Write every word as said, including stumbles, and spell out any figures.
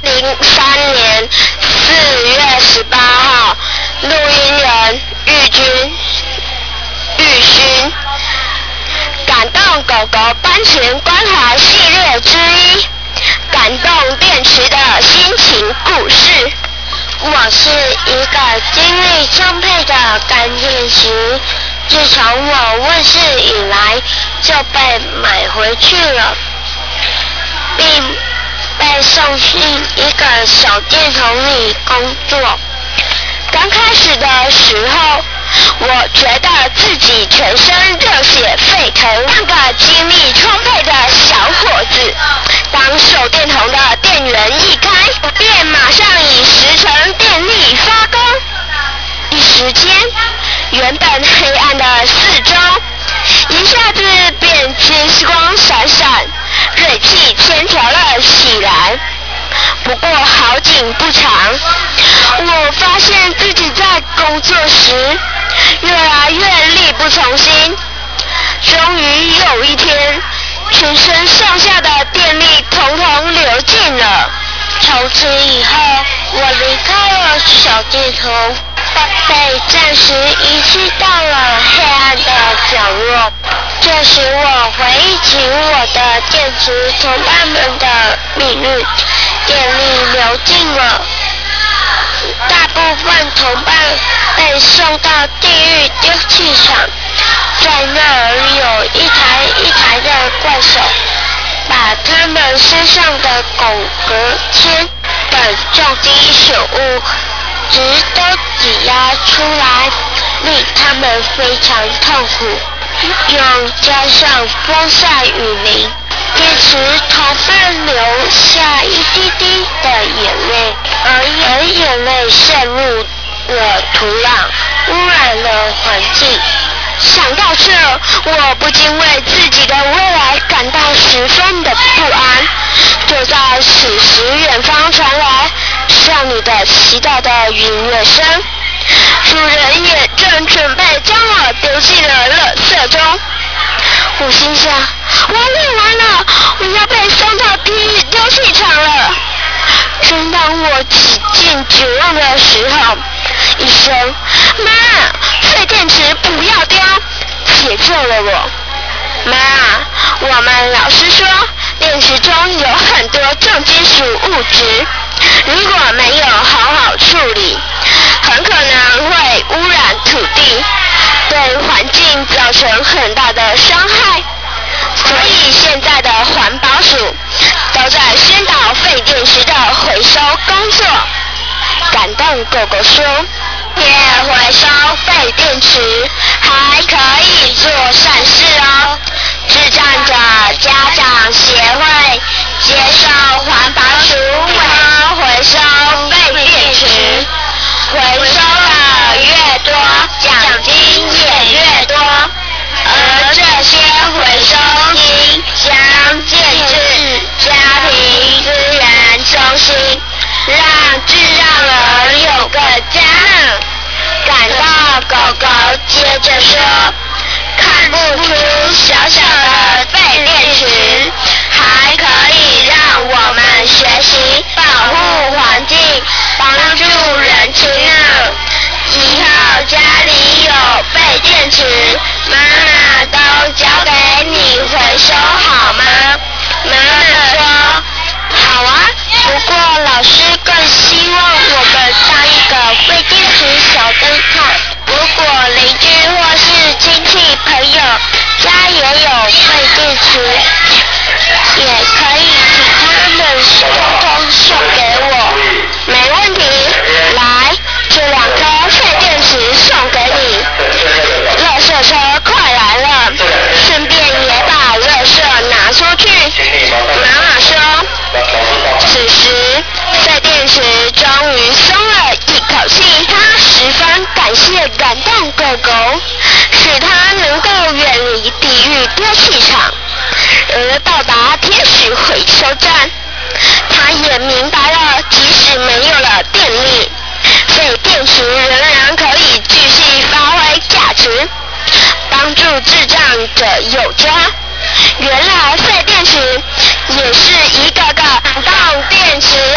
零三年四月十八号，录音人玉君、玉勋。感动狗狗班群关怀系列之一，感动电池的心情故事。我是一个精力充沛的干电池，自从我问世以来就被买回去了，并被送进一个手电筒里工作。刚开始的时候，我觉得自己全身热血沸腾，像个精力充沛的小伙子。当手电筒的电源一开，便马上以十成电力发光。一时间，原本黑暗的四周一下子便金光闪闪，锐气千条了起来。不过好景不长，我发现自己在工作时越来越力不从心。终于有一天，全身上下的电力统统流尽了。从此以后，我离开了手电筒，被暂时遗弃到了黑暗的角落。这时我回忆起我的电池同伴们的命运，电力流尽了，大部分同伴被送到地狱丢弃场，在那儿有一台一台的怪手，把他们身上的汞镉铅等重金属物质都挤压出来，令他们非常痛苦。又加上风晒雨淋，电池同伴流下一滴滴的眼泪，而眼泪渗入了土壤，污染了环境。想到这，我不禁为自己的未来感到十分的不安。就在此时，远方传来少女的祈祷的音乐声，主人也正准备将我丢进了垃圾中。我心想，完了完了，我要被送到地狱丢弃场了。正当我几近绝望的时候，一声“妈，废电池不要丢”解救了我。妈，我们老师说电池中有很多重金属物质，如果没有好好处理，很可能会污染土地，对环境造成很大的伤害。所以现在的环保署都在宣导废电池的回收工作。感动狗狗说，别回收废电池，还可以做善事哦。智障者家长协会接受环保署委托回收废电池，回收的越多，奖金也越多。而这些回收金将建置家庭资源中心，让智障儿有个家呢。感到狗狗接着说，看不出小小的废电池还可以让我们学习保护环境，帮助人群呢。以后家里有废电池，妈妈都交给你回收好吗？妈妈说好啊，不过老师更希望我们当一个废电池小灯泡。如果邻居或是亲戚朋友家也有废电池，也可以请他们通通送给我。没问题，来，这两颗废电池送给你。垃圾车快来了，顺便也把垃圾拿出去。妈妈说，此时废电池终于松了一口气，他十分感谢感动狗狗，使它能够远离地狱丢弃场，而到达天使回收站。他也明白了，即使没有了电力，废电池仍然可以继续发挥价值，帮助智障者有家。原来废电池也是一个个感动电池